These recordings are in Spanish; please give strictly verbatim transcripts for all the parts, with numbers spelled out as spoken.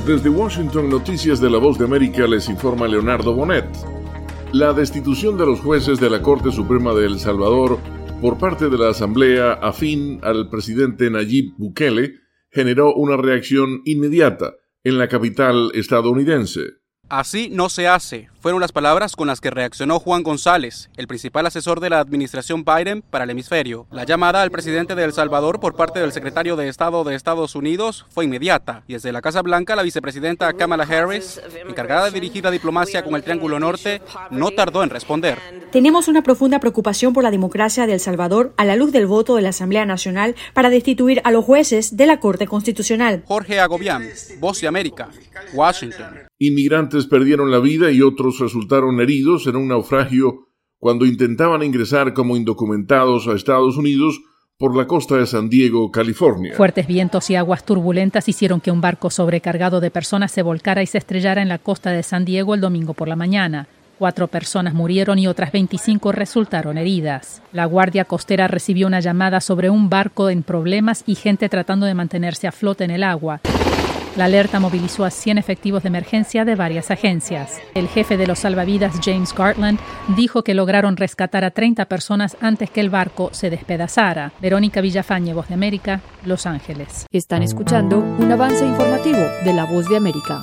Desde Washington, Noticias de la Voz de América, les informa Leonardo Bonet. La destitución de los jueces de la Corte Suprema de El Salvador por parte de la Asamblea afín al presidente Nayib Bukele generó una reacción inmediata en la capital estadounidense. Así no se hace, fueron las palabras con las que reaccionó Juan González, el principal asesor de la administración Biden para el hemisferio. La llamada al presidente de El Salvador por parte del secretario de Estado de Estados Unidos fue inmediata, y desde la Casa Blanca la vicepresidenta Kamala Harris, encargada de dirigir la diplomacia con el Triángulo Norte, no tardó en responder. Tenemos una profunda preocupación por la democracia de El Salvador a la luz del voto de la Asamblea Nacional para destituir a los jueces de la Corte Constitucional. Jorge Agobián, Voz de América, Washington. Inmigrantes perdieron la vida y otros resultaron heridos en un naufragio cuando intentaban ingresar como indocumentados a Estados Unidos por la costa de San Diego, California. Fuertes vientos y aguas turbulentas hicieron que un barco sobrecargado de personas se volcara y se estrellara en la costa de San Diego el domingo por la mañana. Cuatro personas murieron y otras veinticinco resultaron heridas. La Guardia Costera recibió una llamada sobre un barco en problemas y gente tratando de mantenerse a flote en el agua. La alerta movilizó a cien efectivos de emergencia de varias agencias. El jefe de los salvavidas, James Gartland, dijo que lograron rescatar a treinta personas antes que el barco se despedazara. Verónica Villafañe, Voz de América, Los Ángeles. Están escuchando un avance informativo de La Voz de América.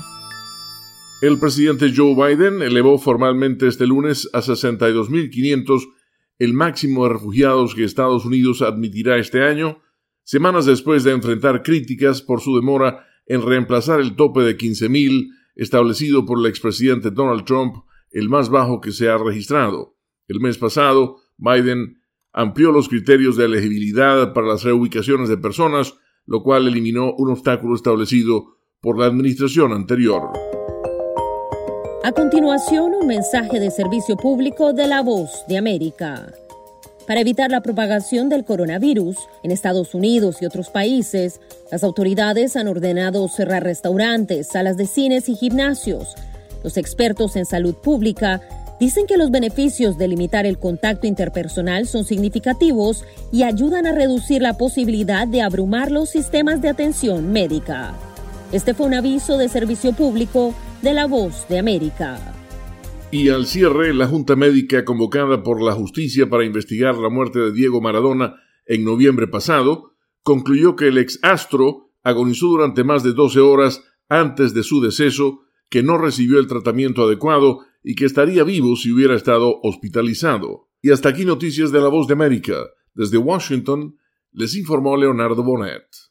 El presidente Joe Biden elevó formalmente este lunes a sesenta y dos mil quinientos el máximo de refugiados que Estados Unidos admitirá este año, semanas después de enfrentar críticas por su demora en reemplazar el tope de quince mil establecido por el expresidente Donald Trump, el más bajo que se ha registrado. El mes pasado, Biden amplió los criterios de elegibilidad para las reubicaciones de personas, lo cual eliminó un obstáculo establecido por la administración anterior. A continuación, un mensaje de servicio público de La Voz de América. Para evitar la propagación del coronavirus en Estados Unidos y otros países, las autoridades han ordenado cerrar restaurantes, salas de cines y gimnasios. Los expertos en salud pública dicen que los beneficios de limitar el contacto interpersonal son significativos y ayudan a reducir la posibilidad de abrumar los sistemas de atención médica. Este fue un aviso de servicio público de La Voz de América. Y al cierre, la Junta Médica convocada por la justicia para investigar la muerte de Diego Maradona en noviembre pasado, concluyó que el ex astro agonizó durante más de doce horas antes de su deceso, que no recibió el tratamiento adecuado y que estaría vivo si hubiera estado hospitalizado. Y hasta aquí Noticias de La Voz de América. Desde Washington, les informó Leonardo Bonet.